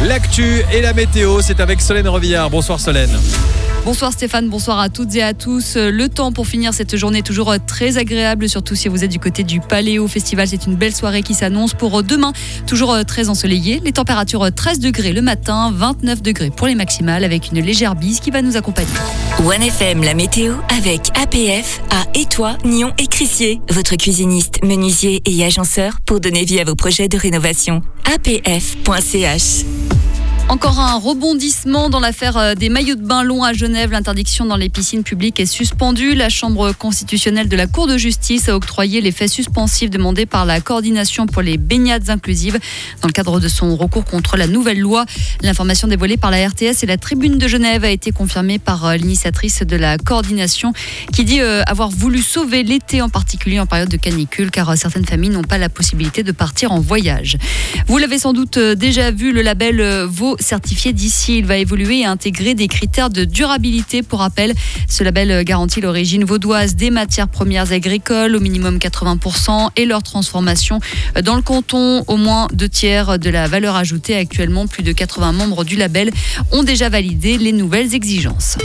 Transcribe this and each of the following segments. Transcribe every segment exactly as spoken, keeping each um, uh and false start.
L'actu et la météo, c'est avec Solène Revillard. Bonsoir Solène. Bonsoir Stéphane, bonsoir à toutes et à tous. Le temps pour finir cette journée toujours très agréable, surtout si vous êtes du côté du Paléo Festival. C'est une belle soirée qui s'annonce pour demain, toujours très ensoleillé. Les températures treize degrés le matin, vingt-neuf degrés pour les maximales avec une légère bise qui va nous accompagner. One F M, la météo avec A P F à Étoile, Nyon et Crissier. Votre cuisiniste, menuisier et agenceur pour donner vie à vos projets de rénovation. A P F point C H. Encore un rebondissement dans l'affaire des maillots de bain longs à Genève. L'interdiction dans les piscines publiques est suspendue. La Chambre constitutionnelle de la Cour de justice a octroyé les faits suspensifs demandés par la coordination pour les baignades inclusives dans le cadre de son recours contre la nouvelle loi. L'information dévoilée par la R T S et la Tribune de Genève a été confirmée par l'initiatrice de la coordination qui dit avoir voulu sauver l'été, en particulier en période de canicule, car certaines familles n'ont pas la possibilité de partir en voyage. Vous l'avez sans doute déjà vu, le label Vaud certifié d'ici. Il va évoluer et intégrer des critères de durabilité. Pour rappel, ce label garantit l'origine vaudoise des matières premières agricoles, au minimum quatre-vingts pour cent, et leur transformation dans le canton, au moins deux tiers de la valeur ajoutée. Actuellement, plus de quatre-vingts membres du label ont déjà validé les nouvelles exigences.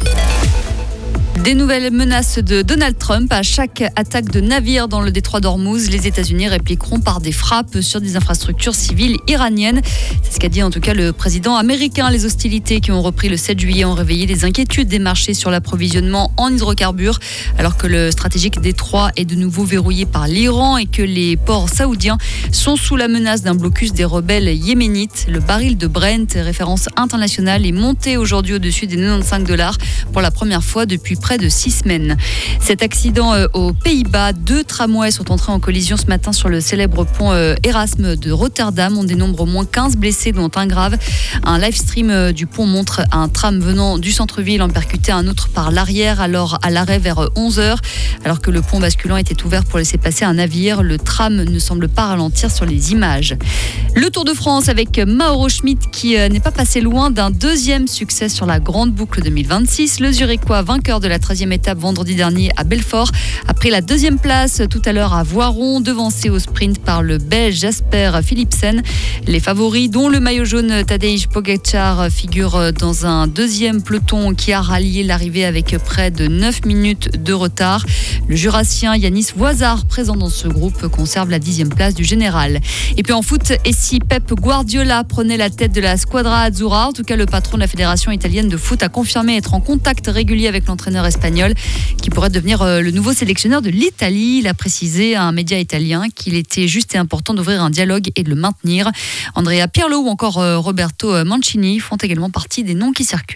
Des nouvelles menaces de Donald Trump. À chaque attaque de navire dans le détroit d'Ormuz, les États-Unis répliqueront par des frappes sur des infrastructures civiles iraniennes. C'est ce qu'a dit en tout cas le président américain. Les hostilités qui ont repris le sept juillet ont réveillé les inquiétudes des marchés sur l'approvisionnement en hydrocarbures, alors que le stratégique détroit est de nouveau verrouillé par l'Iran et que les ports saoudiens sont sous la menace d'un blocus des rebelles yéménites. Le baril de Brent, référence internationale, est monté aujourd'hui au-dessus des quatre-vingt-quinze dollars pour la première fois depuis près de six semaines. Cet accident euh, aux Pays-Bas, deux tramways sont entrés en collision ce matin sur le célèbre pont euh, Erasme de Rotterdam. On dénombre au moins quinze blessés, dont un grave. Un live stream euh, du pont montre un tram venant du centre-ville en percuter un autre par l'arrière, alors à l'arrêt vers onze heures. Alors que le pont basculant était ouvert pour laisser passer un navire, le tram ne semble pas ralentir sur les images. Le Tour de France avec Mauro Schmid qui euh, n'est pas passé loin d'un deuxième succès sur la grande boucle deux mille vingt-six. Le Zurichois, vainqueur de la treizième étape vendredi dernier à Belfort, a pris la deuxième place tout à l'heure à Voiron, devancé au sprint par le Belge Jasper Philipsen. Les favoris, dont le maillot jaune Tadej Pogačar, figurent dans un deuxième peloton qui a rallié l'arrivée avec près de neuf minutes de retard. Le Jurassien Yanis Voisard, présent dans ce groupe, conserve la dixième place du général. Et puis en foot, et si Pep Guardiola prenait la tête de la Squadra Azzurra? En tout cas, le patron de la Fédération italienne de foot a confirmé être en contact régulier avec l'entraîneur espagnol qui pourrait devenir le nouveau sélectionneur de l'Italie. Il a précisé à un média italien qu'il était juste et important d'ouvrir un dialogue et de le maintenir. Andrea Pirlo ou encore Roberto Mancini font également partie des noms qui circulent.